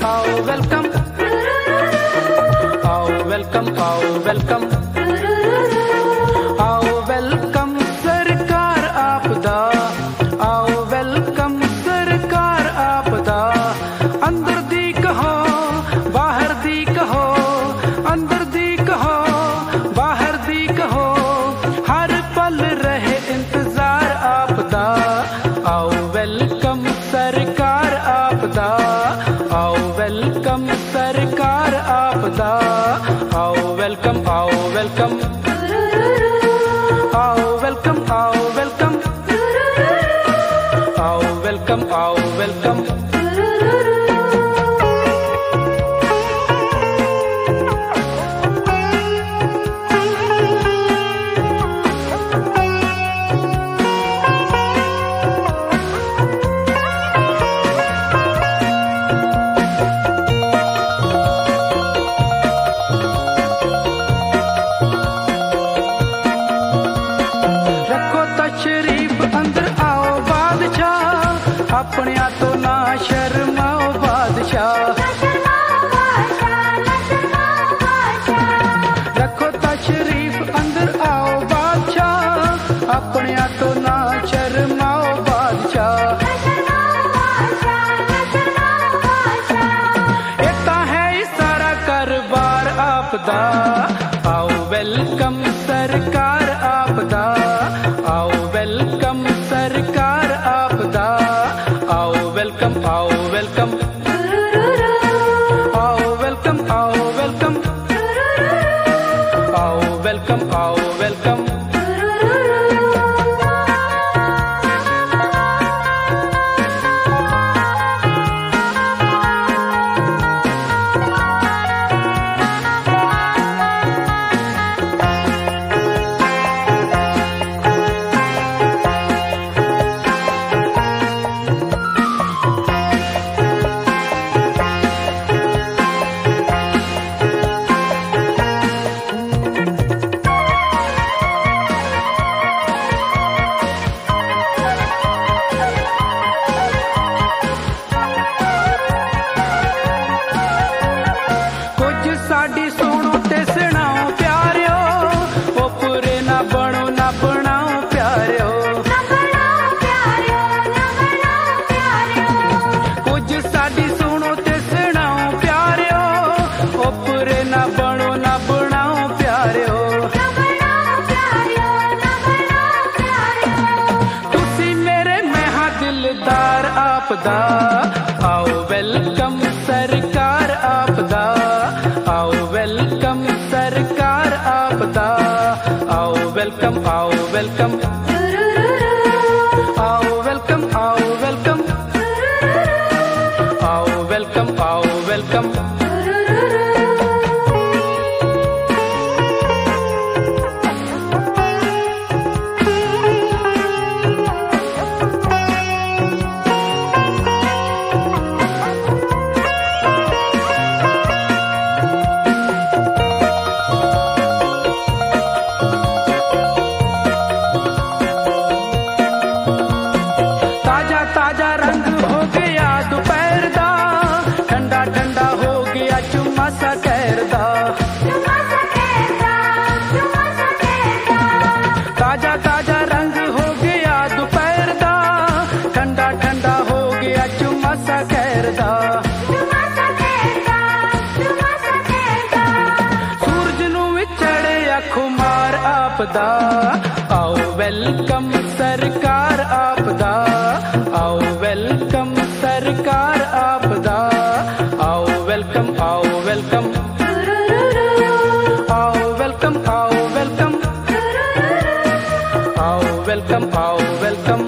आओ वेलकम, आओ वेलकम, आओ वेलकम, आओ वेलकम सरकार आपदा, आओ वेलकम सरकार आपदा। अंदर दी कहो बाहर दी कहो, अंदर दी कहो बाहर दी कहो, हर पल रहे इंतजार आपदा। आओ वेलकम सरकार आपदा, आओ वेलकम सरकार आपदा। आओ वेलकम, आओ वेलकम, आओ वेलकम, आओ वेलकम, आओ वेलकम, आओ वेलकम। शरीफ अंदर आओ बादशाह, अपने तो ना शर्माओ बादशाह। रखो तशरीफ अंदर आओ बादशाह, अपने तो ना शर्माओ बादशाह। इतना है सारा कारोबार आपदा। आओ वेलकम सरकार आपदा, आओ वेलकम सरकार आपदा। आओ वेलकम, आओ वेलकम, आओ वेलकम, आओ वेलकम, आओ वेलकम, आओ वेलकम। साडी सुनो ते सुनाओ प्यारियो, ओ पूरे ना बनो ना बनाओ प्यारियो। कुछ साडी सुनो ते सुनाओ प्यारियो, ओ पूरे ना बनो ना बनाओ प्यारियो। तुसी मेरे में हाँ दिलदार आपदा। आओ वेलकम सरकार आपदा, आओ वेलकम सरकार आपदा। आओ वेलकम, आओ वेलकम, आओ वेलकम, आओ वेलकम, आओ वेलकम, आओ वेलकम। ताजा रंग हो गया दोपहर दा, ठंडा ठंडा हो गया चुम्मा सा कहर दा। ताजा ताजा रंग हो गया दोपहर दा, ठंडा ठंडा हो गया चुम्मा सा कहर दा। सूरज नू चढ़े खुमार आपदा। आओ वेलकम सरकार आपदा, आओ वेलकम सरकार आपदा। आओ वेलकम, आओ वेलकम, आओ वेलकम, आओ वेलकम, आओ वेलकम, आओ वेलकम।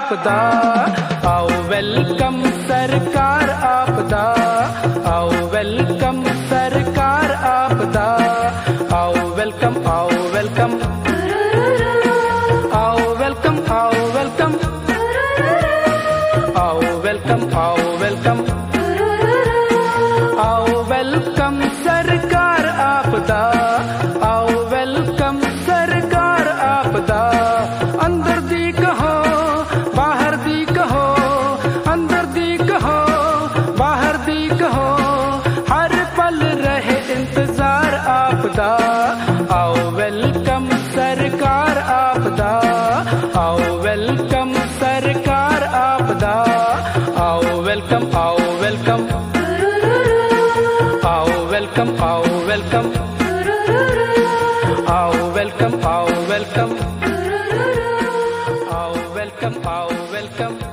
आपदा, आओ वेलकम सरकार आपदा, आओ वेलकम सरकार आपदा, आओ वेलकम, आओ वेलकम, आओ वेलकम, आओ वेलकम, आओ वेलकम, आओ वेलकम, आओ वेलकम सरकार आपदा, आओ वेलकम सरकार आपदा। अंदर दी कहो बाहर दी कहो, अंदर दी कहो बाहर दी कहो, हर पल रहे इंतजार आपदा, आओ वेलकम सरकार आपदा, आओ वेलकम सरकार आपदा, आओ वेलकम, आओ वेलकम, आओ वेलकम, आओ वेलकम, आओ वेलकम, आओ वेलकम, आओ वेलकम, आओ वेलकम।